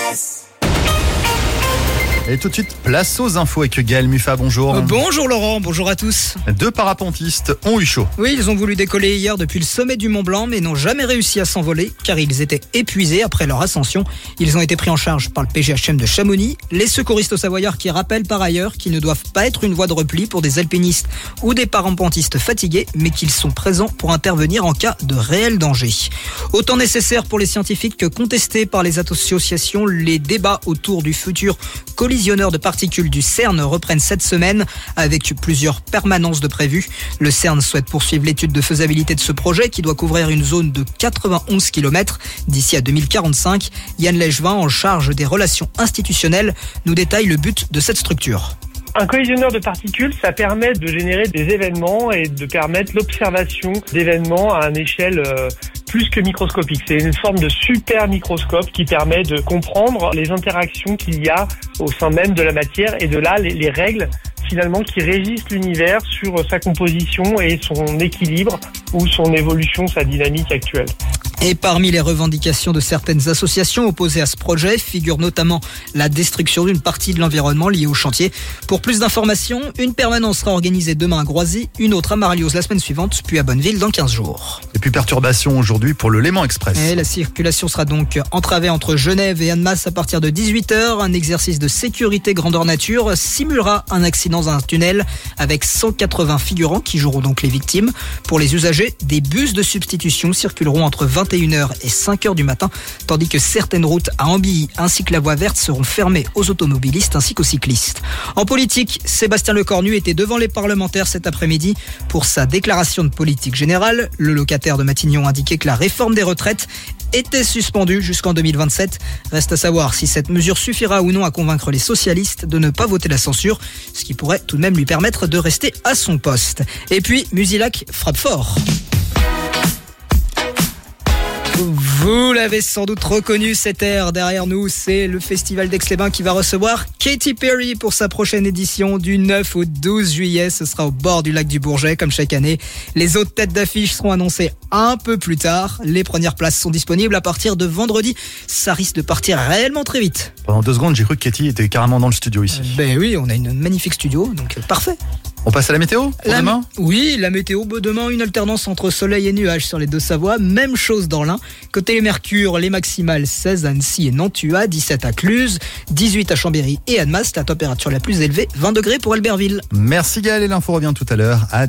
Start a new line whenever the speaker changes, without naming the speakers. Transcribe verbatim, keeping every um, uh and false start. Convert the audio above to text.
Express.
Et tout de suite, place aux infos avec Gaël Muffat, bonjour.
Euh, bonjour Laurent, bonjour à tous.
Deux parapentistes ont eu chaud.
Oui, ils ont voulu décoller hier depuis le sommet du Mont Blanc, mais n'ont jamais réussi à s'envoler, car ils étaient épuisés après leur ascension. Ils ont été pris en charge par le P G H M de Chamonix. Les secouristes savoyards qui rappellent par ailleurs qu'ils ne doivent pas être une voie de repli pour des alpinistes ou des parapentistes fatigués, mais qu'ils sont présents pour intervenir en cas de réel danger. Autant nécessaire pour les scientifiques que contesté par les associations, les débats autour du futur collisionneur de particules du CERN reprennent cette semaine avec plusieurs permanences de prévues. Le CERN souhaite poursuivre l'étude de faisabilité de ce projet qui doit couvrir une zone de quatre-vingt-onze kilomètres d'ici à deux mille quarante-cinq. Yann Legevin, en charge des relations institutionnelles, nous détaille le but de cette structure.
Un collisionneur de particules, ça permet de générer des événements et de permettre l'observation d'événements à une échelle euh, plus que microscopique. C'est une forme de super microscope qui permet de comprendre les interactions qu'il y a au sein même de la matière et de là les, les règles finalement qui régissent l'univers sur sa composition et son équilibre ou son évolution, sa dynamique actuelle.
Et parmi les revendications de certaines associations opposées à ce projet figure notamment la destruction d'une partie de l'environnement liée au chantier. Pour plus d'informations, une permanence sera organisée demain à Groisy, une autre à Marlios la semaine suivante, puis à Bonneville dans quinze jours.
Et puis perturbation aujourd'hui pour le Léman Express.
Et la circulation sera donc entravée entre Genève et Annemasse à partir de dix-huit heures. Un exercice de sécurité grandeur nature simulera un accident dans un tunnel avec cent quatre-vingts figurants qui joueront donc les victimes. Pour les usagers, des bus de substitution circuleront entre vingt et une heures et cinq heures du matin, tandis que certaines routes à Ambilly ainsi que la voie verte seront fermées aux automobilistes ainsi qu'aux cyclistes. En politique, Sébastien Lecornu était devant les parlementaires cet après-midi pour sa déclaration de politique générale. Le locataire de Matignon indiquait que la réforme des retraites était suspendue jusqu'en deux mille vingt-sept. Reste à savoir si cette mesure suffira ou non à convaincre les socialistes de ne pas voter la censure, ce qui pourrait tout de même lui permettre de rester à son poste. Et puis, Musilac frappe fort. Vous l'avez sans doute reconnu, cet air derrière nous, c'est le festival d'Aix-les-Bains qui va recevoir Katy Perry pour sa prochaine édition du neuf au douze juillet. Ce sera au bord du lac du Bourget comme chaque année. Les autres têtes d'affiche seront annoncées un peu plus tard. Les premières places sont disponibles à partir de vendredi. Ça risque de partir réellement très vite.
Pendant deux secondes, j'ai cru que Katy était carrément dans le studio ici.
Euh, ben oui, on a une magnifique studio, donc euh, parfait.
On passe à la météo pour
la,
demain ?
Oui, la météo, demain, une alternance entre soleil et nuages sur les Deux-Savoies. Même chose dans l'Ain. Côté les Mercure, les maximales seize à Annecy et Nantua, dix-sept à Cluse, dix-huit à Chambéry et Annemasse. La température la plus élevée, vingt degrés pour Albertville.
Merci Gaël et l'info revient tout à l'heure à